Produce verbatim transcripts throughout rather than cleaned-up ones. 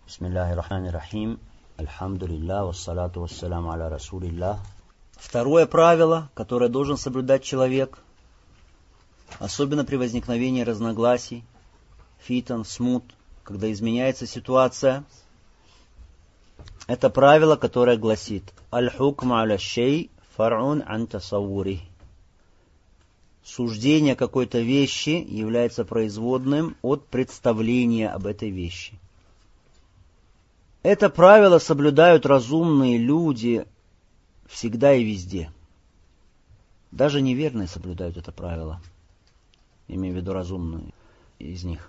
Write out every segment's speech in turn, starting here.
Бисмиллахи рахмани рахим. Альхамдулиллах, вассалату вассаляму аля расулиллах. Второе правило, которое должен соблюдать человек, особенно при возникновении разногласий, фитан, смут, когда изменяется ситуация, это правило, которое гласит: аль-хукм аля шей фар'ун ан тасаввури. Суждение какой-то вещи является производным от представления об этой вещи. Это правило соблюдают разумные люди всегда и везде. Даже неверные соблюдают это правило. Имею в виду разумные из них.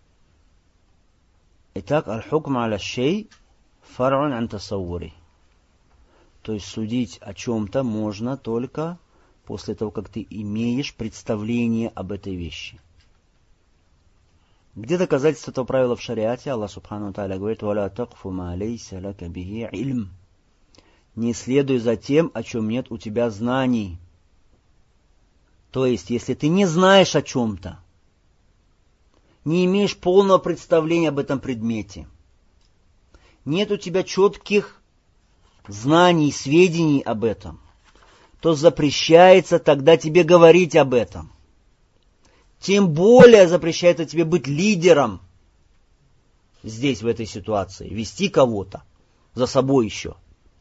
Итак, аль-хукм аля шей фар'ун ан тасаввури. То есть судить о чем-то можно только после того, как ты имеешь представление об этой вещи. Где доказательство этого правила в шариате? Аллах субхану ва тааля говорит: «Валя такфу ма лейса лака бихи илм». Не следуй за тем, о чем нет у тебя знаний. То есть, если ты не знаешь о чем-то, не имеешь полного представления об этом предмете, нет у тебя четких знаний, сведений об этом, то запрещается тогда тебе говорить об этом. Тем более запрещается тебе быть лидером здесь, в этой ситуации, вести кого-то за собой еще.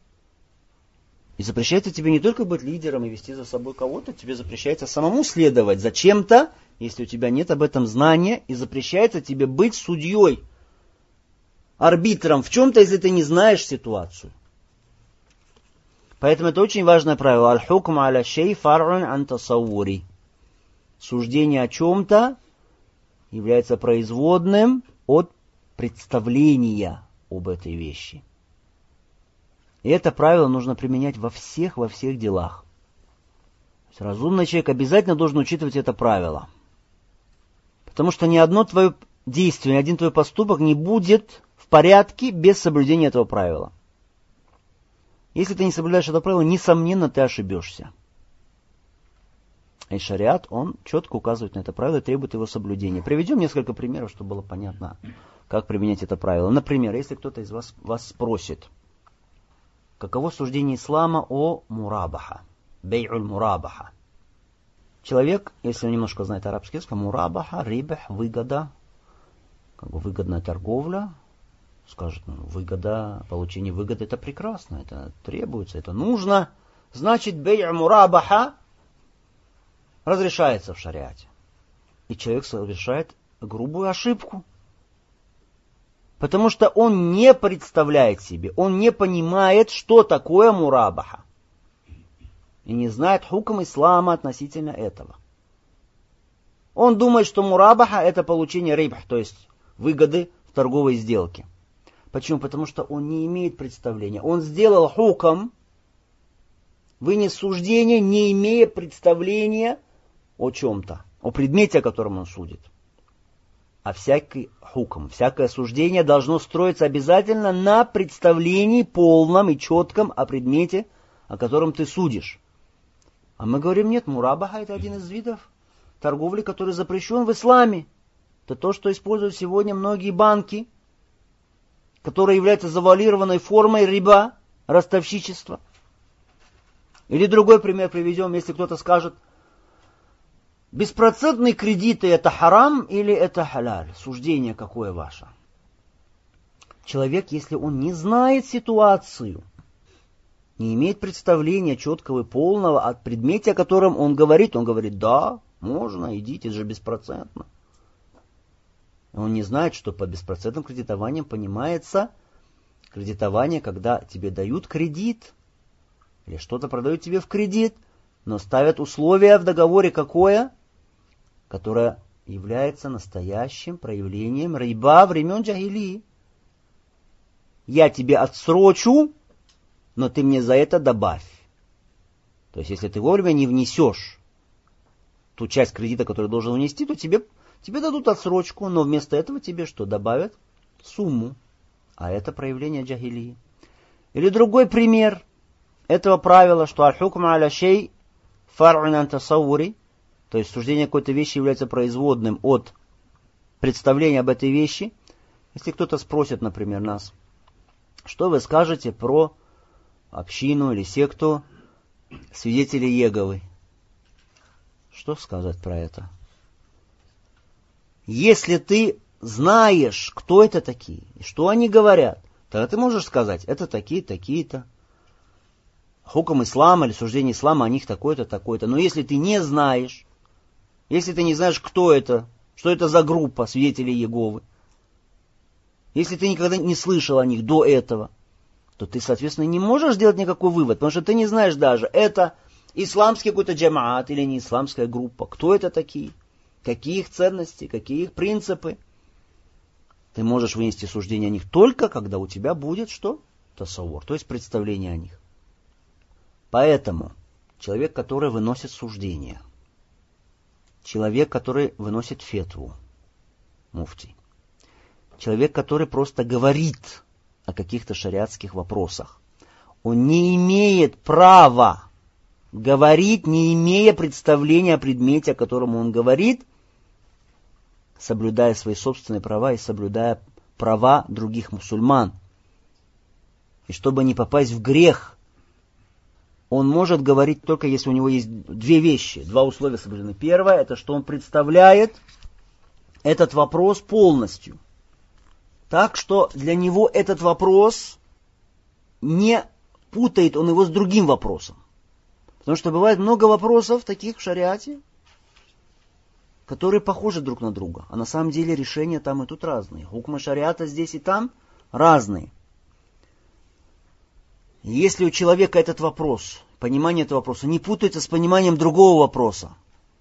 И запрещается тебе не только быть лидером и вести за собой кого-то, тебе запрещается самому следовать за чем-то, если у тебя нет об этом знания, и запрещается тебе быть судьей, арбитром в чем-то, если ты не знаешь ситуацию. Поэтому это очень важное правило. Аль-хукм аля шей фар'ун ан тасаввури. Суждение о чем-то является производным от представления об этой вещи. И это правило нужно применять во всех, во всех делах. То есть разумный человек обязательно должен учитывать это правило. Потому что ни одно твое действие, ни один твой поступок не будет в порядке без соблюдения этого правила. Если ты не соблюдаешь это правило, несомненно, ты ошибешься. И шариат, он четко указывает на это правило и требует его соблюдения. Приведем несколько примеров, чтобы было понятно, как применять это правило. Например, если кто-то из вас, вас спросит, каково суждение ислама о мурабаха, бей'уль мурабаха. Человек, если он немножко знает арабский язык, мурабаха, рибах, выгода, как бы выгодная торговля, скажет, ну, выгода, получение выгоды, это прекрасно, это требуется, это нужно. Значит, бей'уль мурабаха разрешается в шариате. И человек совершает грубую ошибку. Потому что он не представляет себе, он не понимает, что такое мурабаха. И не знает хукм ислама относительно этого. Он думает, что мурабаха это получение рибх, то есть выгоды в торговой сделке. Почему? Потому что он не имеет представления. Он сделал хукм, вынес суждение, не имея представления о чем-то, о предмете, о котором он судит. А всякий хукм, всякое суждение должно строиться обязательно на представлении полном и четком о предмете, о котором ты судишь. А мы говорим, нет, мурабаха это один из видов торговли, который запрещен в исламе. Это то, что используют сегодня многие банки, которые являются завуалированной формой риба, ростовщичества. Или другой пример приведем, если кто-то скажет, беспроцентные кредиты это харам или это халяль? Суждение какое ваше? Человек, если он не знает ситуацию, не имеет представления четкого и полного о предмете, о котором он говорит, он говорит, да, можно, идите, это же беспроцентно. Он не знает, что под беспроцентным кредитованием понимается кредитование, когда тебе дают кредит, или что-то продают тебе в кредит, но ставят условия в договоре какое? Которое является настоящим проявлением риба времен джахилии. Я тебе отсрочу, но ты мне за это добавь. То есть, если ты вовремя не внесешь ту часть кредита, которую должен внести, то тебе, тебе дадут отсрочку, но вместо этого тебе что? Добавят сумму. А это проявление джахилии. Или другой пример этого правила, что аль-хукм аля шей фар'ун ан тасаввури, то есть суждение какой-то вещи является производным от представления об этой вещи. Если кто-то спросит, например, нас, что вы скажете про общину или секту свидетелей Иеговы? Что сказать про это? Если ты знаешь, кто это такие, и что они говорят, тогда ты можешь сказать, это такие, такие-то. Хукм ислама или суждение ислама о них такое-то, такое-то. Но если ты не знаешь, если ты не знаешь, кто это, что это за группа свидетелей Иеговы, если ты никогда не слышал о них до этого, то ты, соответственно, не можешь сделать никакой вывод, потому что ты не знаешь даже, это исламский какой-то джамаат или не исламская группа, кто это такие, какие их ценности, какие их принципы. Ты можешь вынести суждение о них только, когда у тебя будет что? Тасаввур, то есть представление о них. Поэтому человек, который выносит суждение, человек, который выносит фетву, муфтий, человек, который просто говорит о каких-то шариатских вопросах, он не имеет права говорить, не имея представления о предмете, о котором он говорит, соблюдая свои собственные права и соблюдая права других мусульман. И чтобы не попасть в грех, он может говорить только если у него есть две вещи, два условия соблюдены. Первое, это что он представляет этот вопрос полностью. Так что для него этот вопрос не путает он его с другим вопросом. Потому что бывает много вопросов таких в шариате, которые похожи друг на друга. А на самом деле решения там и тут разные. Хукмы шариата здесь и там разные. Если у человека этот вопрос, понимание этого вопроса не путается с пониманием другого вопроса,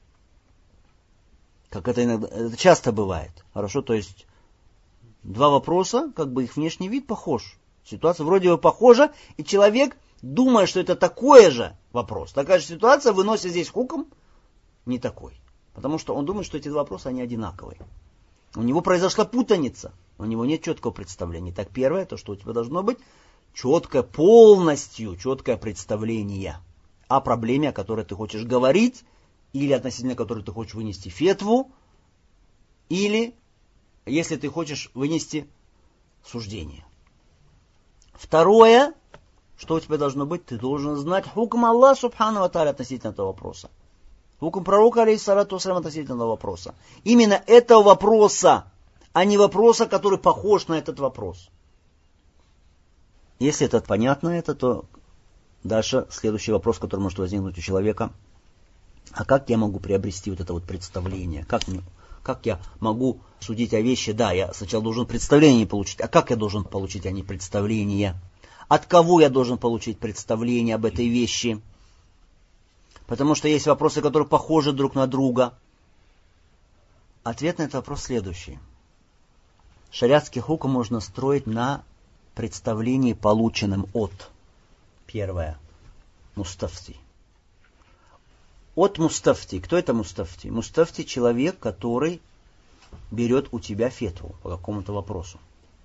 как это иногда, это часто бывает, хорошо, то есть два вопроса, как бы их внешний вид похож, ситуация вроде бы похожа, и человек, думая, что это такой же вопрос, такая же ситуация, выносит здесь хукм не такой, потому что он думает, что эти два вопроса, они одинаковые. У него произошла путаница, у него нет четкого представления. Так первое, то, что у тебя должно быть, четкое, полностью четкое представление о проблеме, о которой ты хочешь говорить, или относительно которой ты хочешь вынести фетву, или если ты хочешь вынести суждение. Второе, что у тебя должно быть, ты должен знать хукм Аллаха субхану ва тааля относительно этого вопроса. Хукм пророка, алейхиссалату вассалям, относительно этого вопроса. Именно этого вопроса, а не вопроса, который похож на этот вопрос. Если это понятно, это, то дальше следующий вопрос, который может возникнуть у человека. А как я могу приобрести вот это вот представление? Как, мне, как я могу судить о вещи? Да, я сначала должен представление получить. А как я должен получить, а не представление? От кого я должен получить представление об этой вещи? Потому что есть вопросы, которые похожи друг на друга. Ответ на этот вопрос следующий. Шариатский хукм можно строить на представлении, полученном от. Первое. Мустафти. От мустафти. Кто это мустафти? Мустафти — человек, который берет у тебя фетву по какому-то вопросу.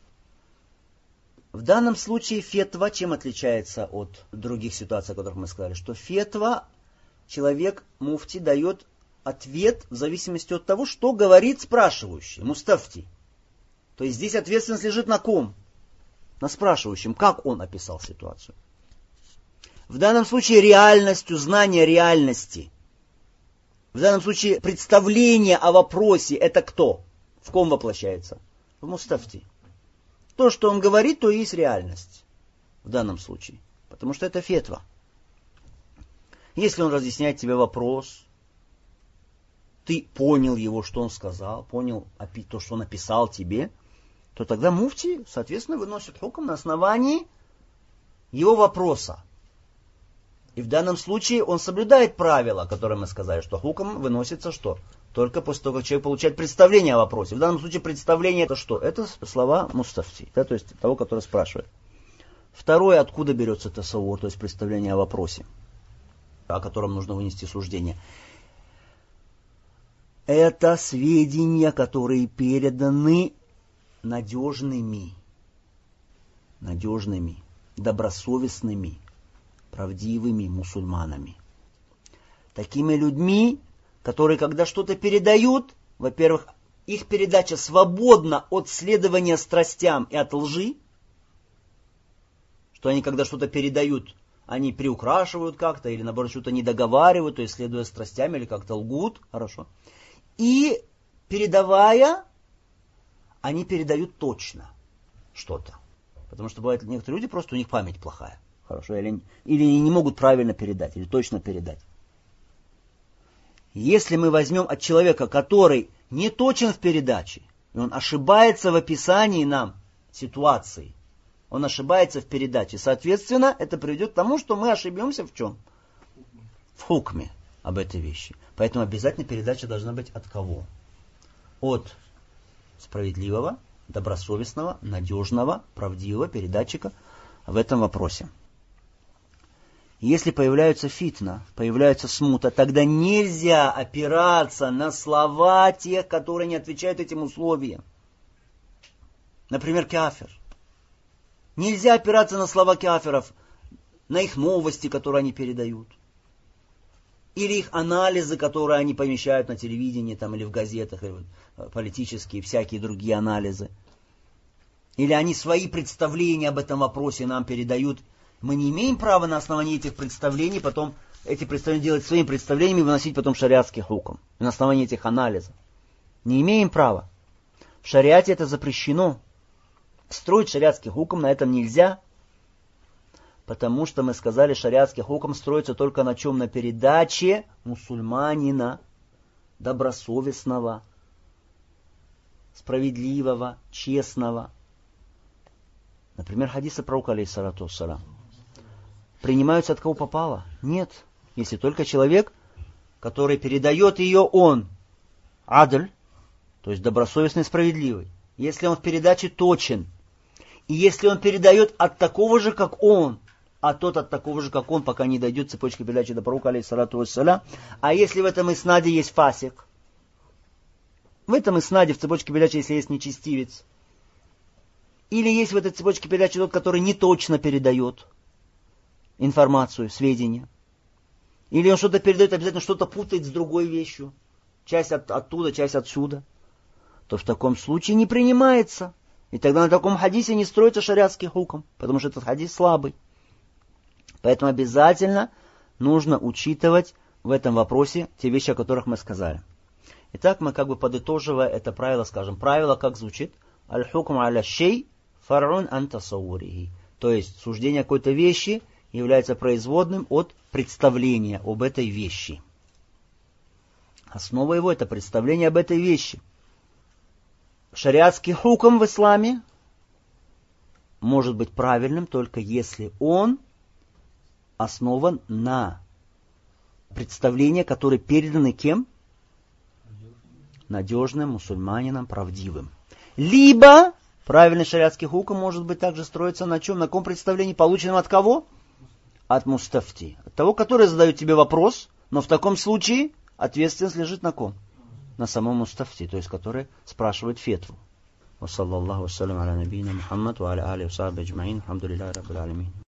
В данном случае фетва чем отличается от других ситуаций, о которых мы сказали? Что фетва, человек, муфти, дает ответ в зависимости от того, что говорит спрашивающий, мустафти. То есть здесь ответственность лежит на ком? На спрашивающем, как он описал ситуацию. В данном случае реальностью, знание реальности. В данном случае представление о вопросе — это кто? В ком воплощается? В мустафти. То, что он говорит, то и есть реальность. В данном случае. Потому что это фетва. Если он разъясняет тебе вопрос, ты понял его, что он сказал, понял то, что он описал тебе, то тогда муфти, соответственно, выносит хукм на основании его вопроса. И в данном случае он соблюдает правила, которые мы сказали, что хукм выносится что? Только после того, как человек получает представление о вопросе. В данном случае представление — это что? Это слова мустафти, да, то есть того, который спрашивает. Второе, откуда берется тасаввур, то есть представление о вопросе, о котором нужно вынести суждение. Это сведения, которые переданы надежными, надежными, добросовестными, правдивыми мусульманами. Такими людьми, которые, когда что-то передают, во-первых, их передача свободна от следования страстям и от лжи, что они, когда что-то передают, они приукрашивают как-то, или наоборот что-то не договаривают, то есть следуя страстям, или как-то лгут, хорошо. И передавая, они передают точно что-то. Потому что бывают некоторые люди, просто у них память плохая. Хорошо, или, или не могут правильно передать, или точно передать. Если мы возьмем от человека, который не точен в передаче, и он ошибается в описании нам ситуации, он ошибается в передаче, соответственно, это приведет к тому, что мы ошибемся в чем? В хукме об этой вещи. Поэтому обязательно передача должна быть от кого? От справедливого, добросовестного, надежного, правдивого передатчика в этом вопросе. Если появляются фитна, появляется смута, тогда нельзя опираться на слова тех, которые не отвечают этим условиям. Например, кафир. Нельзя опираться на слова кафиров, на их новости, которые они передают. Или их анализы, которые они помещают на телевидении там, или в газетах, или политические, всякие другие анализы. Или они свои представления об этом вопросе нам передают. Мы не имеем права на основании этих представлений потом эти представления делать своими представлениями и выносить потом шариатский хукм. На основании этих анализов. Не имеем права. В шариате это запрещено. Строить шариатский хукм на этом нельзя. Потому что мы сказали, шариатский хукм строится только на чем? На передаче мусульманина, добросовестного, справедливого, честного. Например, хадисы пророка, алейхиссалату вассалям. Принимаются от кого попало? Нет. Если только человек, который передает ее, он адль, то есть добросовестный и справедливый. Если он в передаче точен, и если он передает от такого же, как он, а тот от такого же, как он, пока не дойдет цепочка передачи до пророка, алейхиссалату вассалям. А если в этом иснаде есть фасик, в этом иснаде, в цепочке передачи, если есть нечестивец, или есть в этой цепочке передачи тот, который не точно передает информацию, сведения, или он что-то передает, обязательно что-то путает с другой вещью, часть от, оттуда, часть отсюда, то в таком случае не принимается. И тогда на таком хадисе не строится шариатский хукм, потому что этот хадис слабый. Поэтому обязательно нужно учитывать в этом вопросе те вещи, о которых мы сказали. Итак, мы как бы подытоживая это правило, скажем, правило как звучит? Аль-хукм аля шей фар'ун ан тасаввурихи. То есть суждение какой-то вещи является производным от представления об этой вещи. Основа его это представление об этой вещи. Шариатский хукм в исламе может быть правильным только если он основан на представления, которые переданы кем? Надежным мусульманином, правдивым. Либо правильный шариатский хукм может быть также строиться на чем? На каком представлении, полученном от кого? От мустафти. От того, который задает тебе вопрос, но в таком случае ответственность лежит на ком? На самом мустафти, то есть который спрашивает фетву. Ва саллаллаху ва саллям аля набийна Мухаммад ва аля алихи ва сахбихи аджмаин. Алхамдулиллахи раббил алямин.